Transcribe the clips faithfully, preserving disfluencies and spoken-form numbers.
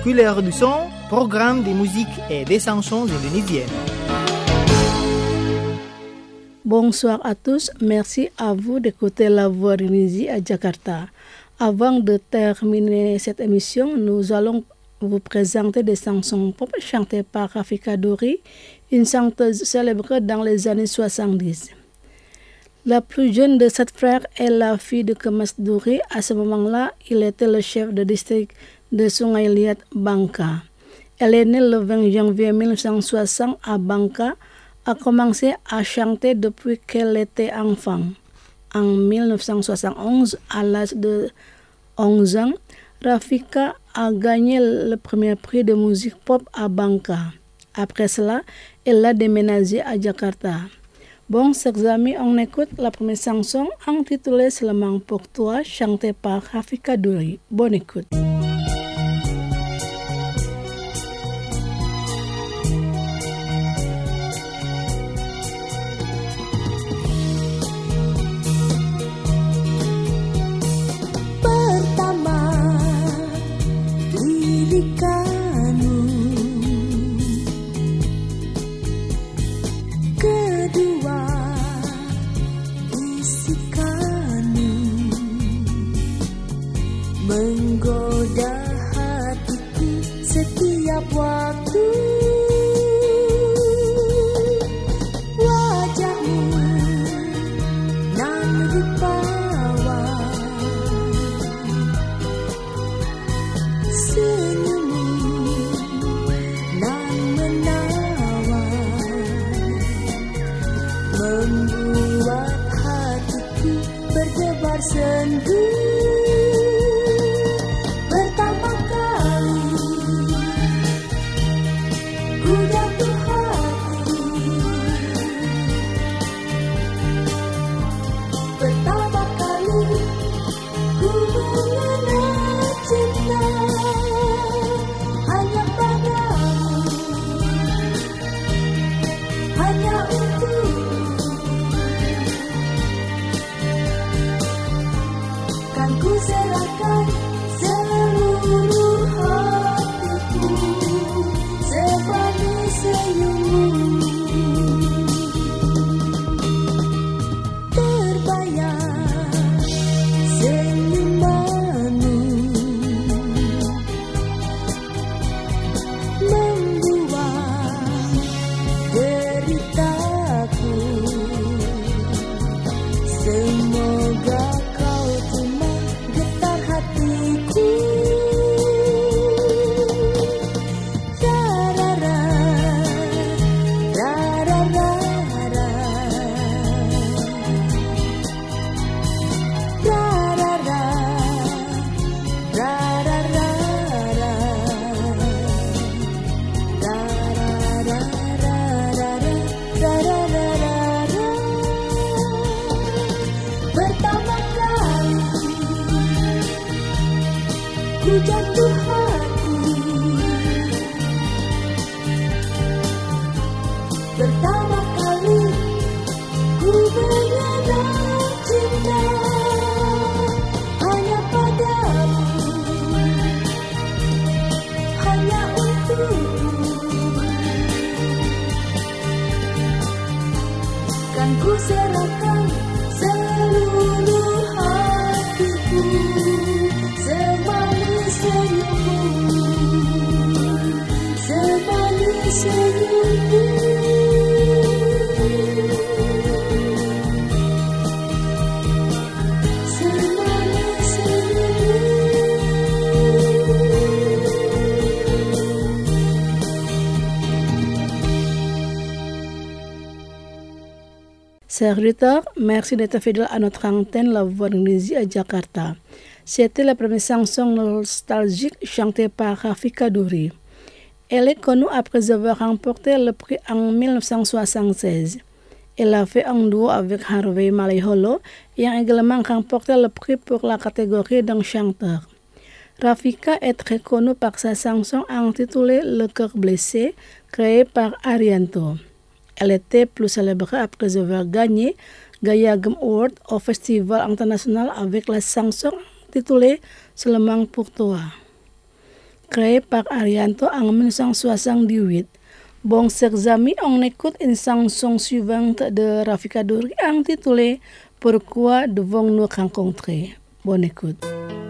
Couleur du son, programme des musiques et des chansons indonésiennes. Bonsoir à tous, merci à vous d'écouter La Voix d'Indonésie à Jakarta. Avant de terminer cette émission, nous allons vous présenter des chansons pop chantées par Rafika Duri, une chanteuse célèbre dans les années soixante-dix. La plus jeune de sept frères est la fille de Kemas Duri. À ce moment-là, il était le chef de district de Sungai Liat, Bangka. Elle est née le vingt janvier mille neuf cent soixante à Bangka, a commencé à chanter depuis qu'elle était enfant. En mille neuf cent soixante et onze, à l'âge de onze ans, Rafika a gagné le premier prix de musique pop à Bangka. Après cela, elle a déménagé à Jakarta. Bon, chers amis, on écoute la première chanson intitulée Seulement pour toi, chantée par Rafika Duri. Bonne écoute. Menggoda hatiku setiap waktu. Wajahmu nan rupawan, senyummu nan menawan, membuat hatiku berdebar sendu. Chers auditeurs, merci d'être fidèles à notre antenne La Voix d'Indonésie à Jakarta. C'était la première chanson nostalgique chantée par Rafika Duri. Elle est connue après avoir remporté le prix en mille neuf cent soixante-seize. Elle a fait un duo avec Harvey Malaiholo, ayant également remporté le prix pour la catégorie d'un chanteur. Rafika est très connue par sa chanson intitulée Le cœur blessé, créée par Arianto. Elle était plus célèbre après avoir gagné Gayagem Award au Festival international avec la chanson intitulée Seulement pour toi. Krei Pak Arianto ang min sang suasang diwit. Bong serzami ong nekut in sang song suivante de Rafika Duri ang titulé Pourquoi devons-nous rencontrer? Bonne écoute.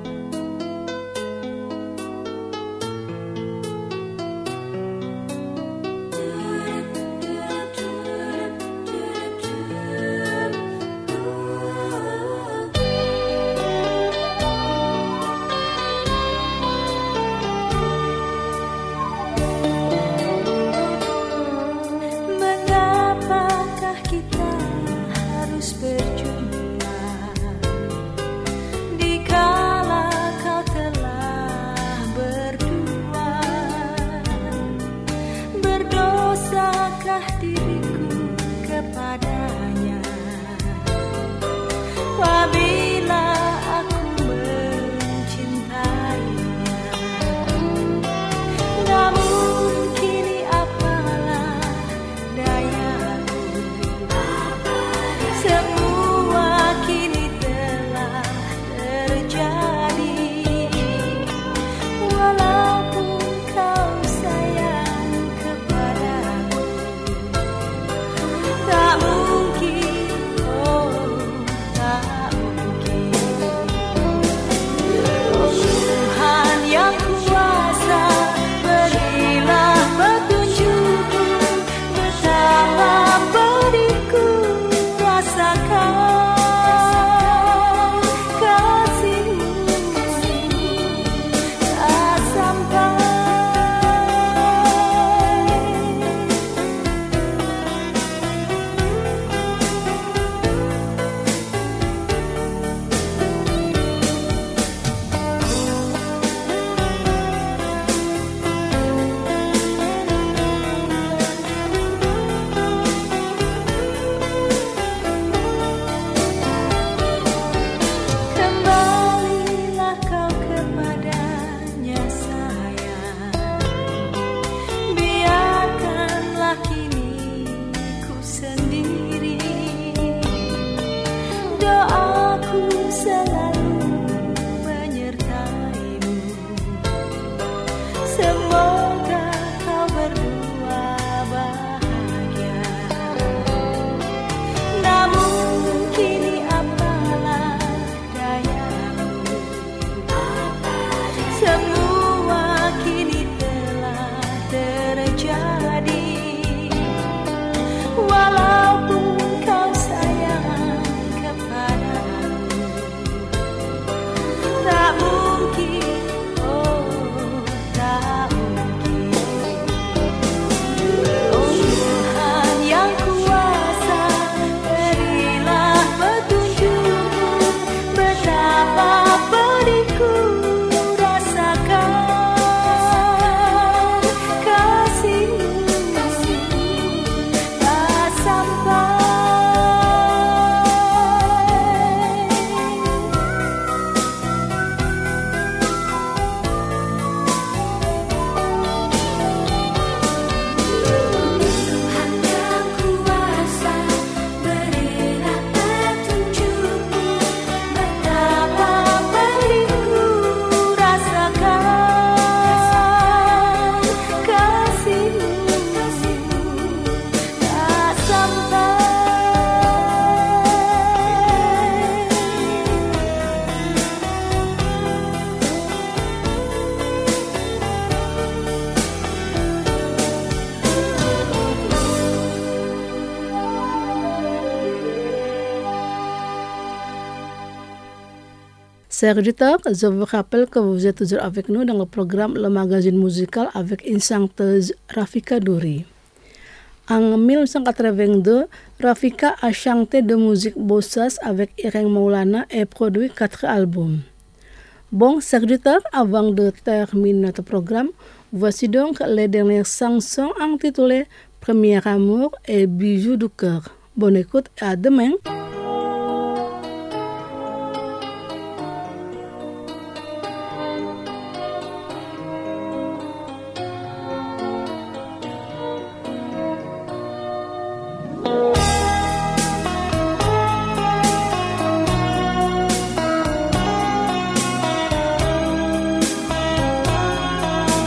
Chers auditeurs, je vous rappelle que vous êtes toujours avec nous dans le programme Le Magazine Musical avec une chanteuse Rafika Duri. En mille neuf cent quatre-vingt-deux, Rafika a chanté de musique bossas avec Ireng Maulana et produit quatre albums. Bon, chers auditeurs, avant de terminer notre programme, voici donc les dernières chansons intitulées Premier Amour et Bijoux du cœur. Bonne écoute et à demain. Thank you.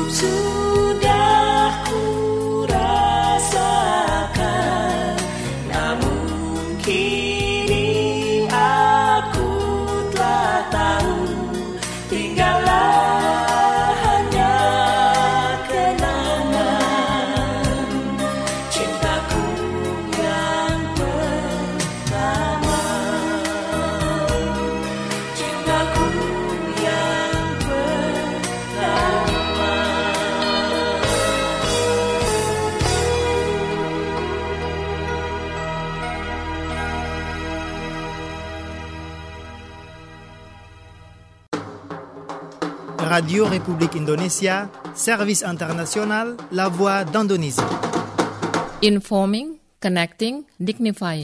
sudah ku rasakan, namun kini aku telah tahu, tinggallah hanya kenangan cintaku yang pertama, cintaku yang pertama. Radio République Indonésia, Service International, La Voix d'Indonésie. Informing, connecting, dignifying.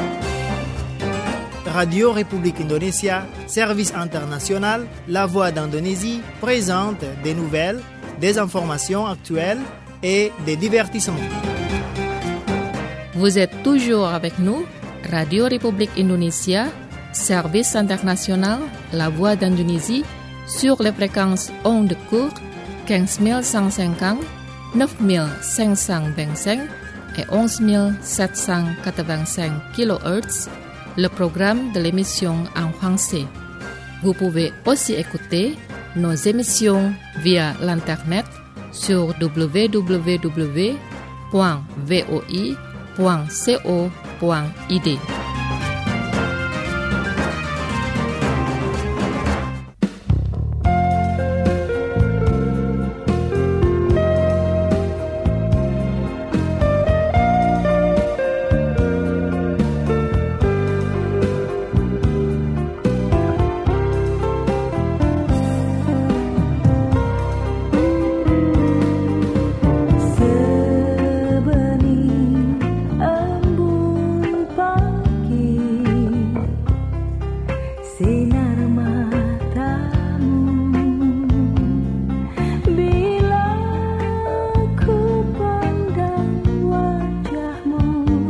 Radio République Indonésia, Service International, La Voix d'Indonésie présente des nouvelles, des informations actuelles et des divertissements. Vous êtes toujours avec nous, Radio République Indonésia, Service International, La Voix d'Indonésie, sur les fréquences ondes courtes quinze mille cent cinquante, neuf mille cinq cent vingt-cinq et onze mille sept cent quatre-vingt-cinq kilohertz, le programme de l'émission en français. Vous pouvez aussi écouter nos émissions via l'internet sur w w w point v o i point co point i d. Sebening embun pagi, sinar matamu, bila ku pandang wajahmu,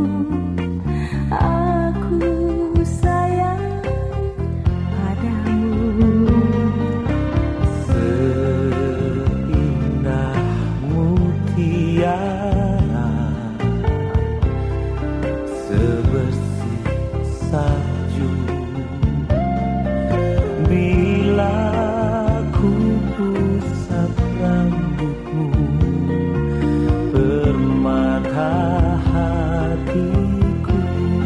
aku sayang padamu. Seindah mutiara, sebersih salju, bila ku usap rambutmu, permata hatiku.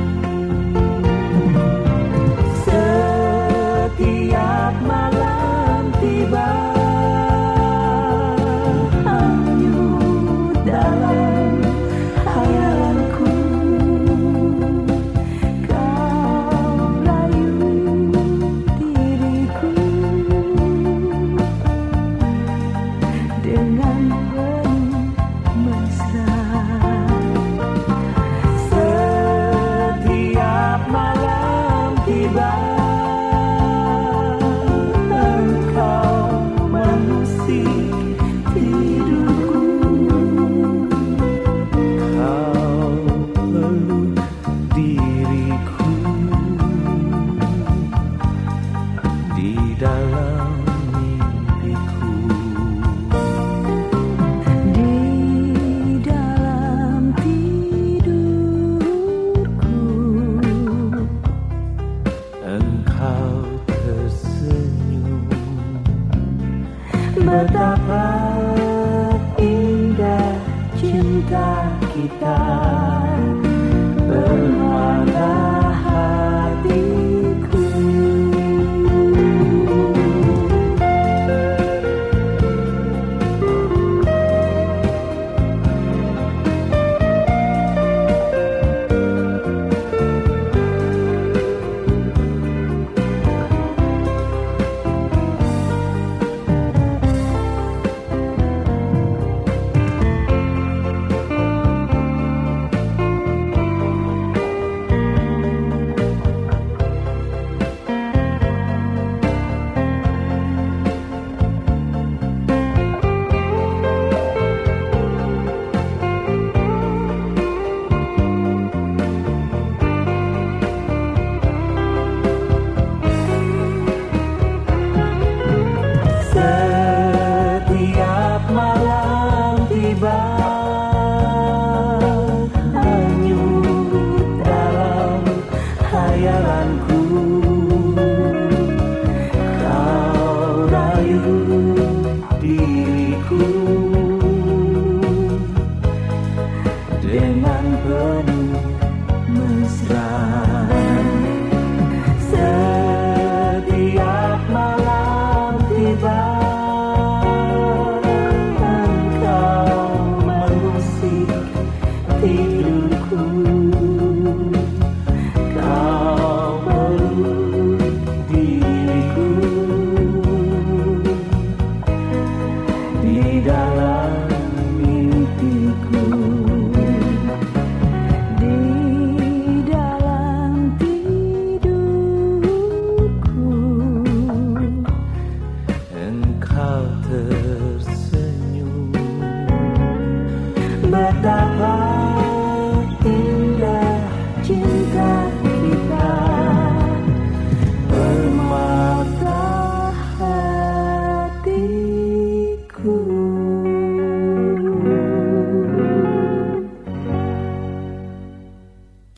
Setiap malam tiba, hanyut dalam hayalanku, kau rayu diriku dengan penuh mesra. Setiap malam tiba, engkau mengusik tidurku, kau peluk diriku di dalam mimpiku. Di dalam tidurku, engkau tersenyum. Betapa indah cinta kita, permata hatiku. di dalam mimpiku, di dalam tidurku. Engkau tersenyum, betapa